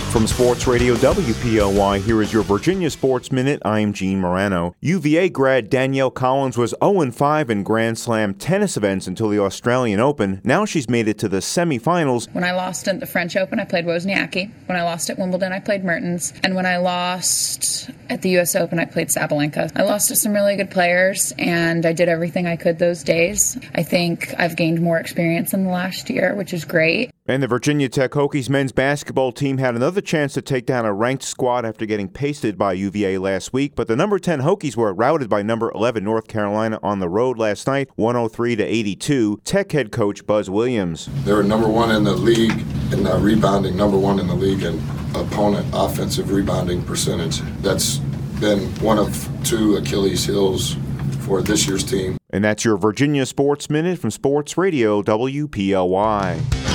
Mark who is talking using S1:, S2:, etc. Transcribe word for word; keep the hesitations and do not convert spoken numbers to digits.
S1: From Sports Radio W P L Y, here is your Virginia Sports Minute. I'm Gene Morano. U V A grad Danielle Collins was oh and five in Grand Slam tennis events until the Australian Open. Now she's made it to the semifinals.
S2: When I lost at the French Open, I played Wozniacki. When I lost at Wimbledon, I played Mertens. And when I lost at the U S Open, I played Sabalenka. I lost to some really good players, and I did everything I could those days. I think I've gained more experience in the last year, which is great.
S1: And the Virginia Tech Hokies men's basketball team had another chance to take down a ranked squad after getting pasted by U V A last week, but the number ten Hokies were routed by number eleven North Carolina on the road last night, one oh three to eighty-two. Tech head coach Buzz Williams.
S3: They were number one in the league in uh, rebounding, number one in the league in opponent offensive rebounding percentage. That's been one of two Achilles heels for this year's team.
S1: And that's your Virginia Sports Minute from Sports Radio W P L Y.